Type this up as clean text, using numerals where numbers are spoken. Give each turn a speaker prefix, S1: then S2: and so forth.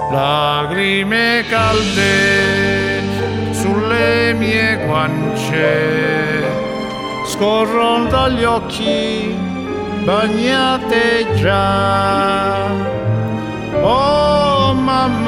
S1: lacrime calde sulle mie guance, scorrono dagli occhi bagnate già. Oh mamma